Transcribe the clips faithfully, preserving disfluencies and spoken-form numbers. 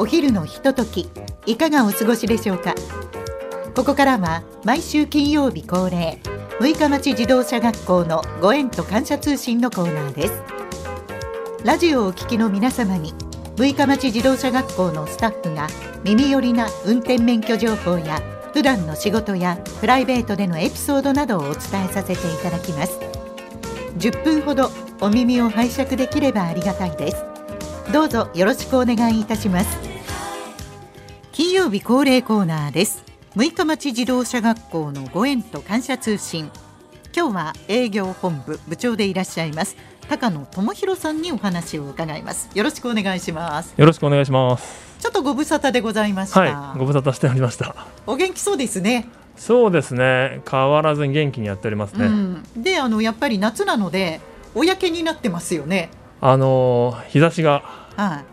お昼のひととき、いかがお過ごしでしょうか。ここからは毎週金曜日恒例、六日町自動車学校のご縁と感謝通信のコーナーです。ラジオをお聞きの皆様に、六日町自動車学校のスタッフが耳寄りな運転免許情報や普段の仕事やプライベートでのエピソードなどをお伝えさせていただきます。じゅっぷんほどお耳を拝借できればありがたいです。どうぞよろしくお願いいたします。金曜日恒例コーナーです。六日町自動車学校のご縁と感謝通信。今日は営業本部部長でいらっしゃいます高野智博さんにお話を伺います。よろしくお願いします。 よろしくお願いします。 ちょっとご無沙汰でございました。 はい、ご無沙汰しておりました。 お元気そうですね。 そうですね、変わらずに元気にやっておりますね、うん、 であのやっぱり夏なのでお焼けになってますよね。 あのー、日差しが、 はい、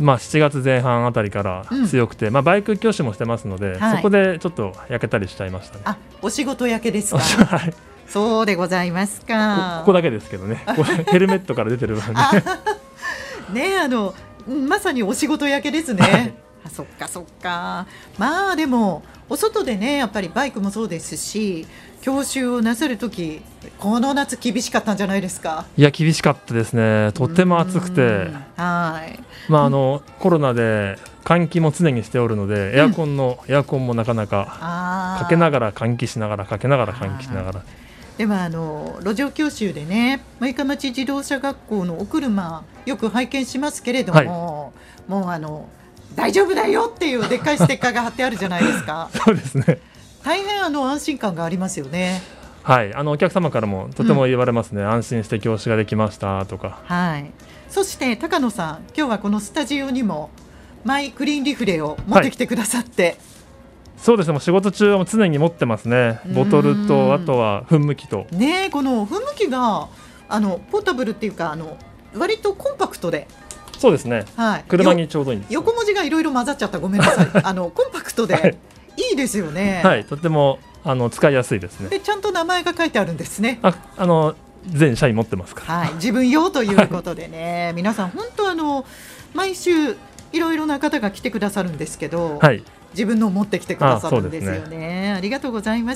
まあ、しちがつぜん半あたりから強くて、うん、まあ、バイク教習もしてますので、はい、そこでちょっと焼けたりしちゃいましたね。 あ、お仕事焼けですか。 はい、 そうでございますか。 こ, ここだけですけどねヘルメットから出てる部分ねね、あのまさにお仕事焼けですね、はい、あ、そっかそっか。まあでもお外でね、やっぱりバイクもそうですし、教習をなさるとき、この夏厳しかったんじゃないですか。 いや、厳しかったですね。とても暑くて、はい、まあ、あのコロナで換気も常にしておるので、エアコンの、うん、エアコンもなかなかかけながら換気しながらかけながら換気しながら。 ではあの路上教習でね、六日町自動車学校のお車よく拝見しますけれども、はい、もうあの大丈夫だよっていうでっかいステッカーが貼ってあるじゃないですか。 そうですね、 大変あの安心感がありますよね。 はい、あのお客様からもとても言われますね、うん、安心して教習ができましたとか。 はい、そして高野さん、今日はこのスタジオにもマイクリーンリフレを持ってきてくださって、はい、 そうですね、もう仕事中は常に持ってますね。ボトルとあとは噴霧器と、 ね、この噴霧器があのポータブルっていうか、あの割とコンパクトで。 そうですね、はい、車にちょうどいいんです。 横文字がいろいろ混ざっちゃった、ごめんなさいあのコンパクトで、はい、いいですよね。 はい、とてもあの使いやすいですね。 でちゃんと名前が書いてあるんですね。 ああの全社員持ってますから、 はい、自分用ということでね、はい、皆さん本当あの毎週いろいろな方が来てくださるんですけど、はい、自分のを持ってきてくださるんですよ ね, ねありがとうございます。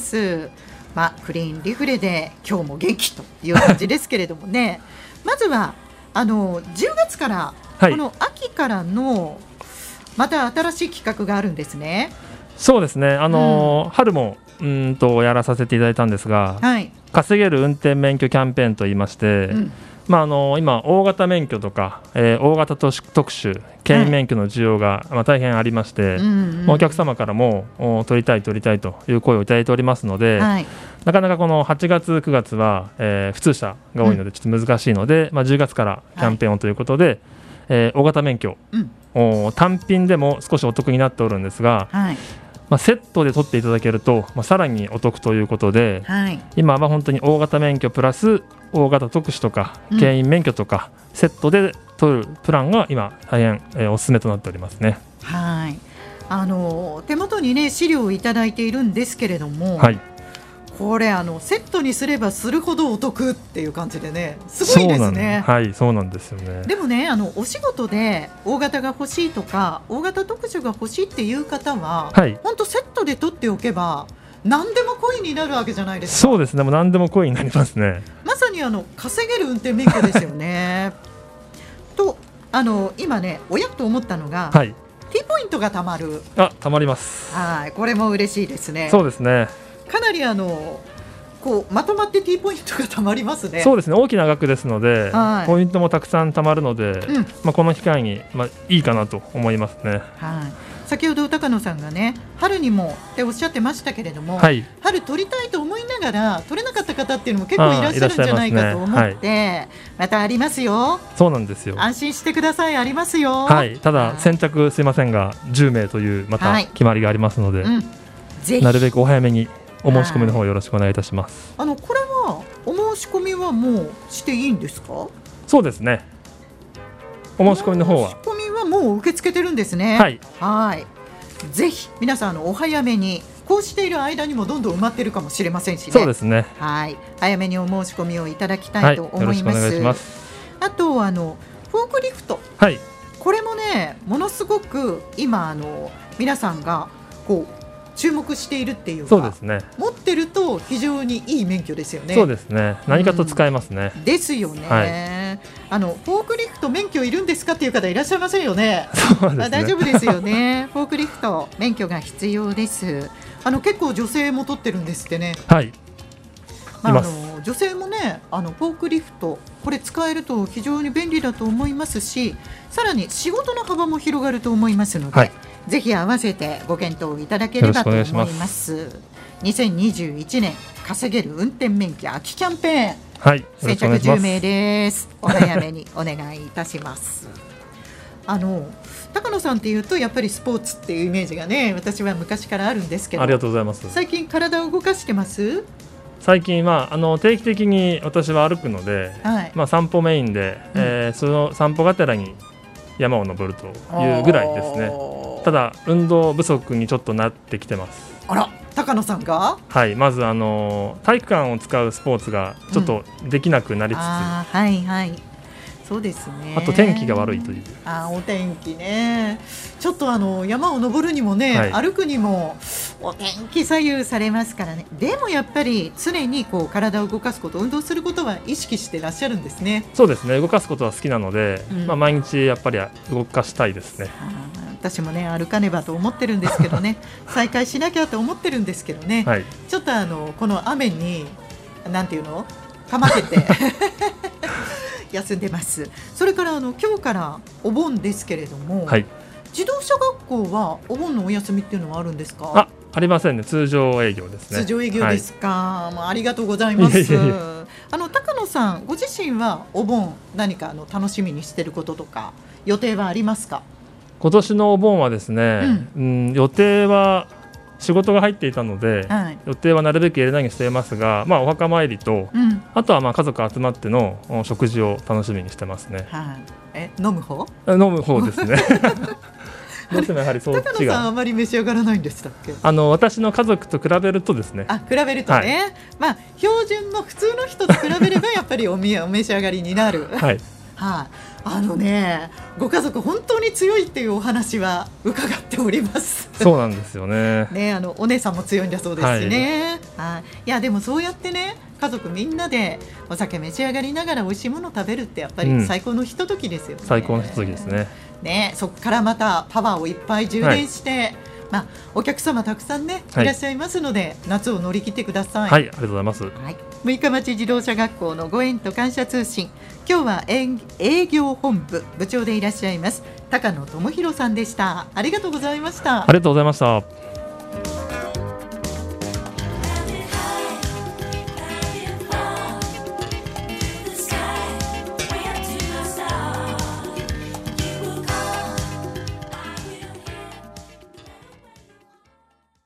まあ、クリーンリフレで今日も元気という感じですけれどもねまずはあのじゅうがつから、はい、この秋からのまた新しい企画があるんですね。 そうですね、あのーうん、春もうんとやらさせていただいたんですが、はい、稼げる運転免許キャンペーンといいまして、うん、まあ、あのー、今大型免許とか、えー、大型特殊牽引免許の需要が、はい、まあ、大変ありまして、うんうん、お客様からも取りたい取りたいという声をいただいておりますので、はい、なかなかこのはちがつくがつは、えー、普通車が多いのでちょっと難しいので、うん、まあ、じゅうがつからキャンペーンをということで、はい、えー、大型免許、うん、単品でも少しお得になっておるんですが、はい、まあ、セットで取っていただけると、まあ、さらにお得ということで、はい、今は本当に大型免許プラス大型特殊とか牽引免許とか、うん、セットで取るプランが今大変、えー、おすすめとなっておりますね。 はい、あの手元にね資料をいただいているんですけれども、 はい、 これあのセットにすればするほどお得っていう感じでね、すごいですね。 はい、そうなんですよね。 でもね、あのお仕事で大型が欲しいとか大型特殊が欲しいっていう方は、はい、本当セットで取っておけば何でもコインになるわけじゃないですか。 そうですね、もう何でもコインになりますね。 まさにあの稼げる運転免許ですよねとあの今ねおやと思ったのが、はい、T ポイントがたまる。 あ、たまります。 はい、これも嬉しいですね。 そうですね、 かなりあのこうまとまって T ポイントがたまりますね。 そうですね、大きな額ですので、はい、ポイントもたくさんたまるので、うん、まあ、この機会に、まあ、いいかなと思いますね。 はい、先ほど高野さんがね春にもっておっしゃってましたけれども、はい、春取りたいと思いながら取れなかった方っていうのも結構いらっしゃるんじゃないかと思って、ね、はい、またありますよ。 そうなんですよ、 安心してください、ありますよ。 はい、ただ先着すいませんがじゅうめいというまた決まりがありますので、はい、うん、ぜひなるべくお早めにお申し込みの方よろしくお願いいたします。 あのこれはお申し込みはもうしていいんですか？ そうですね、お申し込みの方はお申し込みはもう受け付けてるんですね。 はい、 はい、ぜひ皆さんあのお早めに、こうしている間にもどんどん埋まっているかもしれませんしね。 そうですね、 はい、早めにお申し込みをいただきたいと思います。はい、よろしくお願いします。あとあのフォークリフト、 はい、 これもねものすごく今あの皆さんがこう注目しているっていうか、 そうですね、 持ってると非常にいい免許ですよね。 そうですね、何かと使えますね、 うん、ですよね、はい、あのフォークリフト免許いるんですかっていう方いらっしゃいませんよね。 そうですね、 大丈夫ですよねフォークリフト免許が必要です。あの結構女性も取ってるんですってね。 はい、 まあ、あの女性もねあのフォークリフトこれ使えると非常に便利だと思いますし、さらに仕事の幅も広がると思いますので、はい、ぜひ合わせてご検討いただければと思います。ますにせんにじゅういちねん稼げる運転免許秋キャンペーン、 はい、 先着じゅうめいです。お早めにお願いいたしますあの高野さんっていうとやっぱりスポーツっていうイメージがね私は昔からあるんですけど、 ありがとうございます。 最近体を動かしてます？ 最近はあの定期的に私は歩くので、はい、まあ、散歩メインで、うん、えー、その散歩がてらに山を登るというぐらいですね。ただ運動不足にちょっとなってきてます。 あら、高野さんが、 はい、まずあの体育館を使うスポーツがちょっとできなくなりつつ、うん、 あ、はいはい、そうですね。 あと天気が悪いという。 あ、お天気ね。ちょっとあの山を登るにもね、はい、歩くにもお天気左右されますからね。でもやっぱり常にこう体を動かすこと、運動することは意識してらっしゃるんですね。 そうですね、動かすことは好きなので、うん、まあ、毎日やっぱり動かしたいですね。 私もね歩かねばと思ってるんですけどね再開しなきゃと思ってるんですけどね、はい、ちょっとあのこの雨になんていうのかまけて休んでます。それからあの今日からお盆ですけれども、はい、自動車学校はお盆のお休みっていうのはあるんですか？ あ、ありませんね、通常営業ですね。 通常営業ですか、はい、まあ、ありがとうございます。いやいやいや、あの高野さんご自身はお盆何かあの楽しみにしていることとか予定はありますか？ 今年のお盆はですね、うん、うん、予定は仕事が入っていたので、はい、予定はなるべく入れないようにしていますが、まあ、お墓参りと、うん、あとはまあ家族集まっての食事を楽しみにしてますね。 はい、え飲む方？ 飲む方ですねどうしてもやはりそっちが。 高野さんあまり召し上がらないんでしたっけ？ あの私の家族と比べるとですね。 あ、比べるとね、はい、まあ、標準の普通の人と比べればやっぱりおみお召し上がりになるはい、はい、あのね、ご家族本当に強いっていうお話は伺っておりますそうなんですよね。 ね、あのお姉さんも強いんだそうですしね、はい、いやでもそうやってね家族みんなでお酒召し上がりながら美味しいものを食べるってやっぱり最高のひとときですよね、うん、 最高のひとときですね。 ね、そこからまたパワーをいっぱい充電して、はい、まあ、お客様たくさんねいらっしゃいますので、はい、夏を乗り切ってください。 はい、ありがとうございます。はい、 六日町自動車学校のご縁と感謝通信、今日は営業本部部長でいらっしゃいます高野智博さんでした。ありがとうございました。 ありがとうございました。